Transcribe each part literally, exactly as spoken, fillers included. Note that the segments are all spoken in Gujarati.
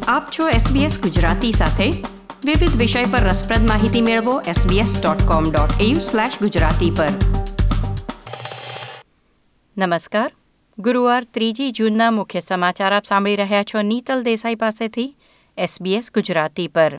આપ છો એસબીએસ ગુજરાતી સાથે. વિવિધ વિષય પર રસપ્રદ માહિતી મેળવો SBS dot com dot AU slash Gujarati પર. નમસ્કાર. ગુરુવાર ત્રીજી જૂનના મુખ્ય સમાચાર આપ સાંભળી રહ્યા છો નીતલ દેસાઈ પાસેથી એસબીએસ ગુજરાતી પર.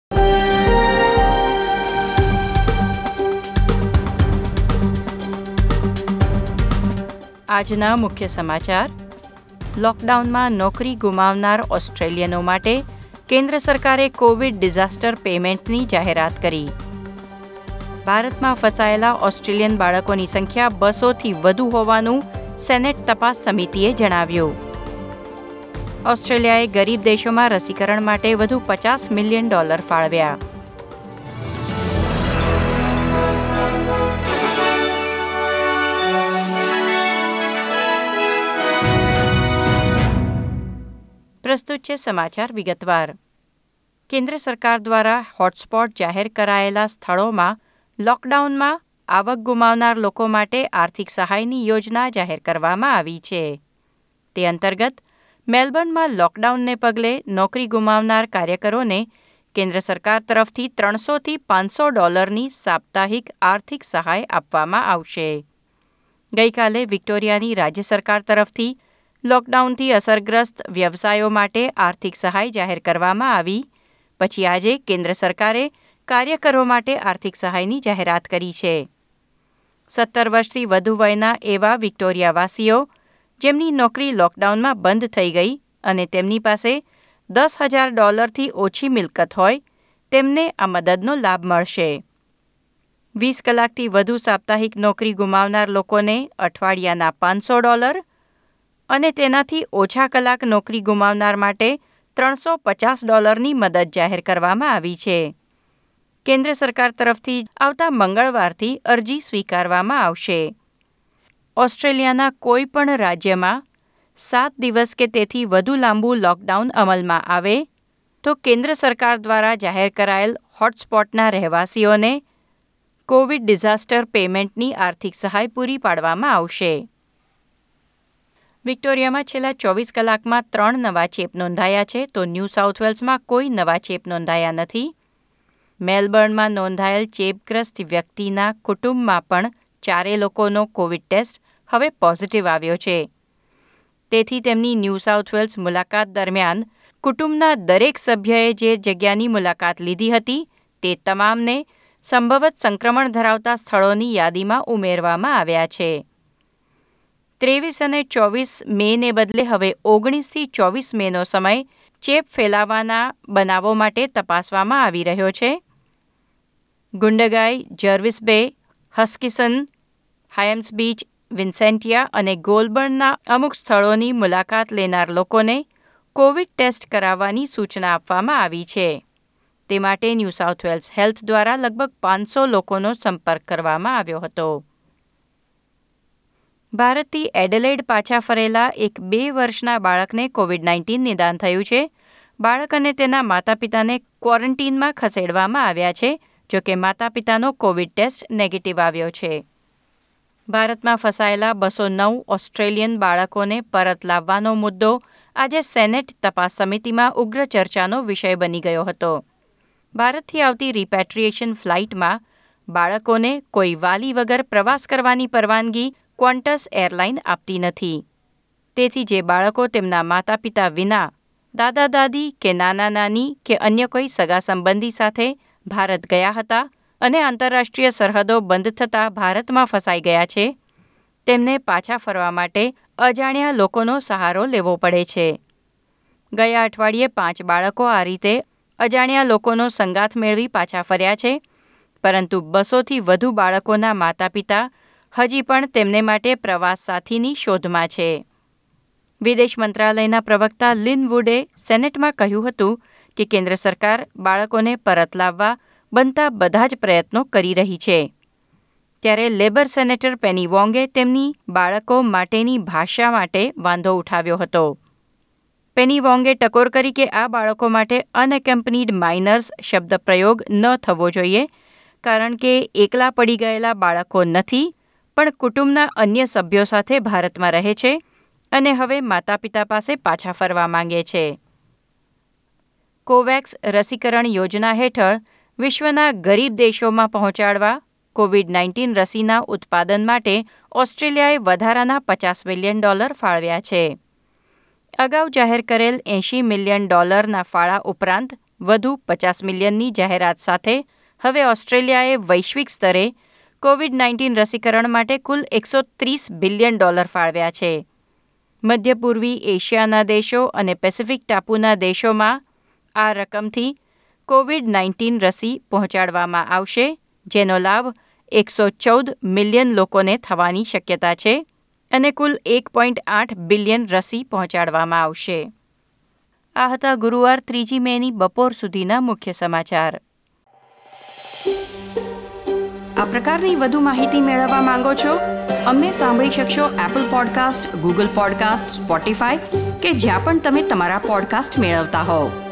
આજના મુખ્ય સમાચાર. લોકડાઉનમાં નોકરી ગુમાવનાર ઓસ્ટ્રેલિયનો માટે કેન્દ્ર સરકારે કોવિડ ડિઝાસ્ટર પેમેન્ટની જાહેરાત કરી. ભારતમાં ફસાયેલા ઓસ્ટ્રેલિયન બાળકોની સંખ્યા બસોથી વધુ હોવાનું સેનેટ તપાસ સમિતિએ જણાવ્યું. ઓસ્ટ્રેલિયાએ ગરીબ દેશોમાં રસીકરણ માટે વધુ પચાસ મિલિયન ડોલર ફાળવ્યા. પ્રસ્તુત છે સમાચાર વિગતવાર. કેન્દ્ર સરકાર દ્વારા હોટસ્પોટ જાહેર કરાયેલા સ્થળોમાં લોકડાઉનમાં આવક ગુમાવનાર લોકો માટે આર્થિક સહાયની યોજના જાહેર કરવામાં આવી છે. તે અંતર્ગત મેલબર્નમાં લોકડાઉનને પગલે નોકરી ગુમાવનાર કાર્યકરોને કેન્દ્ર સરકાર તરફથી ત્રણસોથી પાંચસો ડોલરની સાપ્તાહિક આર્થિક સહાય આપવામાં આવશે. ગઈકાલે વિક્ટોરિયાની રાજ્ય સરકાર તરફથી લોકડાઉનથી અસરગ્રસ્ત વ્યવસાયો માટે આર્થિક સહાય જાહેર કરવામાં આવી. પછી આજે કેન્દ્ર સરકારે કાર્યકરો માટે આર્થિક સહાયની જાહેરાત કરી છે. સત્તર વર્ષથી વધુ વયના એવા વિક્ટોરિયાવાસીઓ જેમની નોકરી લોકડાઉનમાં બંધ થઈ ગઈ અને તેમની પાસે દસ હજાર ડોલરથી ઓછી મિલકત હોય તેમને આ મદદનો લાભ મળશે. વીસ કલાકથી વધુ સાપ્તાહિક નોકરી ગુમાવનાર લોકોને અઠવાડિયાના પાંચસો ડોલર અને તેનાથી ઓછા કલાક નોકરી ગુમાવનાર માટે ત્રણસો પચાસ ડોલરની મદદ જાહેર કરવામાં આવી છે. કેન્દ્ર સરકાર તરફથી આવતા મંગળવારથી અરજી સ્વીકારવામાં આવશે. ઓસ્ટ્રેલિયાના કોઈ પણ રાજ્યમાં સાત દિવસ કે તેથી વધુ લાંબુ લોકડાઉન અમલમાં આવે તો કેન્દ્ર સરકાર દ્વારા જાહેર કરાયેલ હોટસ્પોટના રહેવાસીઓને કોવિડ ડિઝાસ્ટર પેમેન્ટની આર્થિક સહાય પૂરી પાડવામાં આવશે. વિક્ટોરિયામાં છેલ્લા ચોવીસ કલાકમાં ત્રણ નવા ચેપ નોંધાયા છે તો ન્યૂ સાઉથ વેલ્સમાં કોઈ નવા ચેપ નોંધાયા નથી. મેલબર્નમાં નોંધાયેલ ચેપગ્રસ્ત વ્યક્તિના કુટુંબમાં પણ ચારે લોકોનો કોવિડ ટેસ્ટ હવે પોઝિટિવ આવ્યો છે. તેથી તેમની ન્યૂ સાઉથ વેલ્સ મુલાકાત દરમિયાન કુટુંબના દરેક સભ્યએ જે જગ્યાની મુલાકાત લીધી હતી તે તમામને સંભવત સંક્રમણ ધરાવતા સ્થળોની યાદીમાં ઉમેરવામાં આવ્યા છે. ત્રેવીસ અને ચોવીસ મેને બદલે હવે ઓગણીસથી ચોવીસ મેનો સમય ચેપ ફેલાવાના બનાવો માટે તપાસવામાં આવી રહ્યો છે. ગુંડગાઈ, જર્વિસ બે, હસ્કિસન, હાયમ્સ બીચ, વિન્સેન્ટિયા અને ગોલબર્નના અમુક સ્થળોની મુલાકાત લેનાર લોકોને કોવિડ ટેસ્ટ કરાવવાની સૂચના આપવામાં આવી છે. તે માટે ન્યૂ સાઉથ વેલ્સ હેલ્થ દ્વારા લગભગ પાંચસો લોકોનો સંપર્ક કરવામાં આવ્યો હતો. ભારતથી એડેલેડ પાછા ફરેલા એક બે વર્ષના બાળકને કોવિડ નાઇન્ટીન નિદાન થયું છે. બાળક અને તેના માતા પિતાને ક્વોરન્ટીનમાં ખસેડવામાં આવ્યા છે. જોકે માતા પિતાનો કોવિડ ટેસ્ટ નેગેટિવ આવ્યો છે. ભારતમાં ફસાયેલા બસો નવ ઓસ્ટ્રેલિયન બાળકોને પરત લાવવાનો મુદ્દો આજે સેનેટ તપાસ સમિતિમાં ઉગ્ર ચર્ચાનો વિષય બની ગયો હતો. ભારતથી આવતી રિપેટ્રિએશન ફ્લાઇટમાં બાળકોને કોઈ વાલી વગર પ્રવાસ કરવાની પરવાનગી ક્વોન્ટસ એરલાઇન આપતી નથી. તેથી જે બાળકો તેમના માતા પિતા વિના દાદા દાદી કે નાના નાની કે અન્ય કોઈ સગા સંબંધી સાથે ભારત ગયા હતા અને આંતરરાષ્ટ્રીય સરહદો બંધ થતાં ભારતમાં ફસાઈ ગયા છે તેમને પાછા ફરવા માટે અજાણ્યા લોકોનો સહારો લેવો પડે છે. ગયા અઠવાડિયે પાંચ બાળકો આ રીતે અજાણ્યા લોકોનો સંગાથ મેળવી પાછા ફર્યા છે. પરંતુ બસોથી વધુ બાળકોના માતા પિતા હજી પણ તેમને માટે પ્રવાસ સાથીની શોધમાં છે. વિદેશ મંત્રાલયના પ્રવક્તા લિન વુડે સેનેટમાં કહ્યું હતું કે કેન્દ્ર સરકાર બાળકોને પરત લાવવા બનતા બધા જ પ્રયત્નો કરી રહી છે. ત્યારે લેબર સેનેટર પેની વોંગે તેમની બાળકો માટેની ભાષા માટે વાંધો ઉઠાવ્યો હતો. પેની વોંગે ટકોર કરી કે આ બાળકો માટે અનએકમ્પનીડ માઇનર્સ શબ્દ પ્રયોગ ન થવો જોઈએ કારણ કે એકલા પડી ગયેલા બાળકો નથી પણ કુટુંબના અન્ય સભ્યો સાથે ભારતમાં રહે છે અને હવે માતા પિતા પાસે પાછા ફરવા માંગે છે. કોવેક્સ રસીકરણ યોજના હેઠળ વિશ્વના ગરીબ દેશોમાં પહોંચાડવા કોવિડ નાઇન્ટીન રસીના ઉત્પાદન માટે ઓસ્ટ્રેલિયાએ વધારાના પચાસ મિલિયન ડોલર ફાળવ્યા છે. અગાઉ જાહેર કરેલ એંશી મિલિયન ડોલરના ફાળા ઉપરાંત વધુ પચાસ મિલિયનની જાહેરાત સાથે હવે ઓસ્ટ્રેલિયાએ વૈશ્વિક સ્તરે કોવિડ નાઇન્ટીન રસીકરણ માટે કુલ એકસો ત્રીસ બિલિયન ડોલર ફાળવ્યા છે. મધ્ય પૂર્વી એશિયાના દેશો અને પેસિફિક ટાપુના દેશોમાં આ રકમથી કોવિડ નાઇન્ટીન રસી પહોંચાડવામાં આવશે, જેનો લાભ એકસો ચૌદ મિલિયન લોકોને થવાની શક્યતા છે અને કુલ એક પોઈન્ટ આઠ બિલિયન રસી પહોંચાડવામાં આવશે. આ હતા ગુરુવાર ત્રીજી મેની બપોર સુધીના મુખ્ય સમાચાર. આ પ્રકારની વધુ માહિતી મેળવવા માંગો છો? અમને સાંભળી શકશો Apple podcast, Google podcast, Spotify કે જ્યાં પણ તમે તમારા પોડકાસ્ટ મેળવતા હોવ.